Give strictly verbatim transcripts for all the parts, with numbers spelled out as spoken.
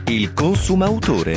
Il consumautore.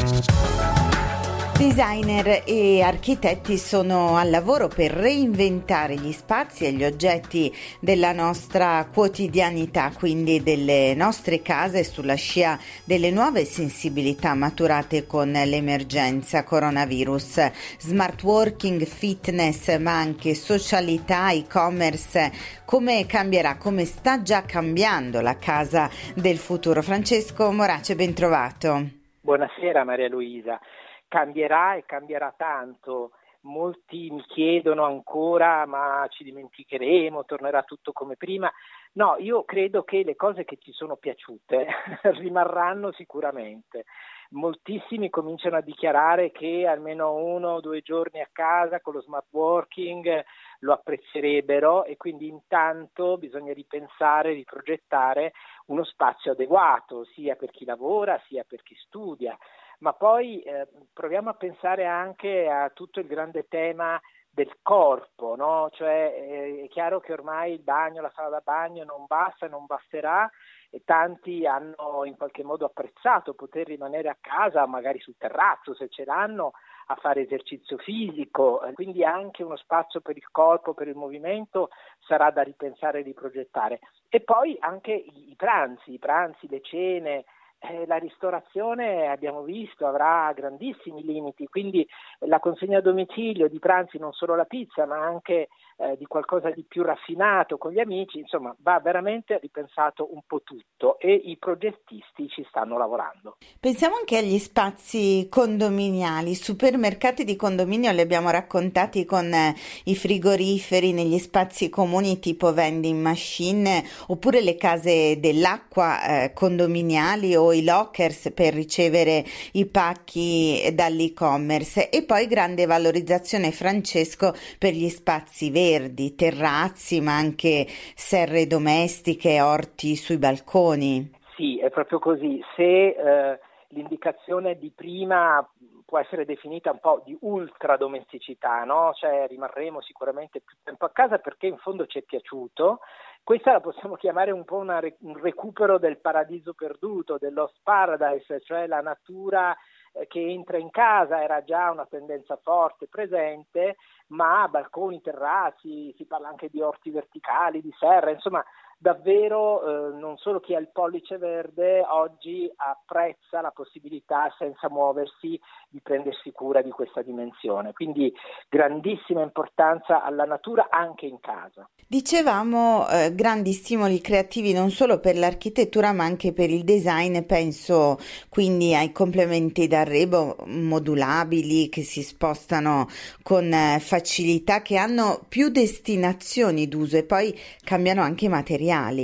Designer e architetti sono al lavoro per reinventare gli spazi e gli oggetti della nostra quotidianità, quindi delle nostre case, sulla scia delle nuove sensibilità maturate con l'emergenza coronavirus. Smart working, fitness, ma anche socialità, e-commerce. Come cambierà, come sta già cambiando la casa del futuro? Francesco Morace, ben trovato. Buonasera Maria Luisa. Cambierà e cambierà tanto. Molti mi chiedono ancora: ma ci dimenticheremo, tornerà tutto come prima? No, io credo che le cose che ci sono piaciute rimarranno sicuramente. Moltissimi cominciano a dichiarare che almeno uno o due giorni a casa con lo smart working lo apprezzerebbero, e quindi intanto bisogna ripensare, riprogettare uno spazio adeguato sia per chi lavora sia per chi studia. Ma poi eh, proviamo a pensare anche a tutto il grande tema del corpo, no? Cioè eh, è chiaro che ormai il bagno, la sala da bagno non basta, non basterà, e tanti hanno in qualche modo apprezzato poter rimanere a casa, magari sul terrazzo se ce l'hanno, a fare esercizio fisico, quindi anche uno spazio per il corpo, per il movimento sarà da ripensare e riprogettare. E poi anche i pranzi, i pranzi, le cene. Eh, la ristorazione, abbiamo visto, avrà grandissimi limiti, quindi la consegna a domicilio di pranzi, non solo la pizza ma anche eh, di qualcosa di più raffinato con gli amici, insomma va veramente ripensato un po' tutto, e i progettisti ci stanno lavorando. Pensiamo anche agli spazi condominiali, supermercati di condominio li abbiamo raccontati con eh, i frigoriferi negli spazi comuni tipo vending machine, oppure le case dell'acqua eh, condominiali o i lockers per ricevere i pacchi dall'e-commerce. E poi grande valorizzazione, Francesco, per gli spazi verdi, terrazzi, ma anche serre domestiche, orti sui balconi. Sì, è proprio così. Se eh, l'indicazione di prima può essere definita un po' di ultra domesticità, no? Cioè rimarremo sicuramente più tempo a casa perché in fondo ci è piaciuto. Questa la possiamo chiamare un po' una, un recupero del paradiso perduto, dello paradise, cioè la natura eh, che entra in casa. Era già una tendenza forte, presente, ma balconi, terrazzi, si parla anche di orti verticali, di serra, insomma davvero eh, non solo chi ha il pollice verde oggi apprezza la possibilità, senza muoversi, di prendersi cura di questa dimensione. Quindi grandissima importanza alla natura anche in casa. Dicevamo eh, grandi stimoli creativi non solo per l'architettura ma anche per il design, penso quindi ai complementi d'arredo modulabili che si spostano con eh, facilità, che hanno più destinazioni d'uso e poi cambiano anche i materiali.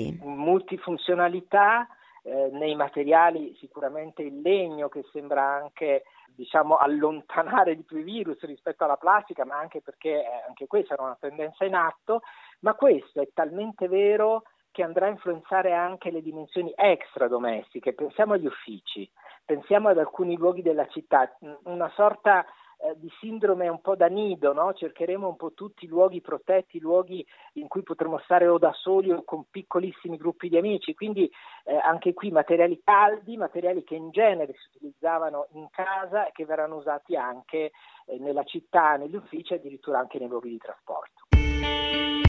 Multifunzionalità eh, nei materiali, sicuramente il legno, che sembra anche diciamo allontanare di più i virus rispetto alla plastica, ma anche perché eh, anche questa era una tendenza in atto. Ma questo è talmente vero che andrà a influenzare anche le dimensioni extra domestiche. Pensiamo agli uffici, pensiamo ad alcuni luoghi della città, una sorta eh, di sindrome un po' da nido, no? Cercheremo un po' tutti i luoghi protetti, luoghi in cui potremo stare o da soli o con piccolissimi gruppi di amici, quindi eh, anche qui materiali caldi, materiali che in genere si utilizzavano in casa e che verranno usati anche eh, nella città, negli uffici, addirittura anche nei luoghi di trasporto.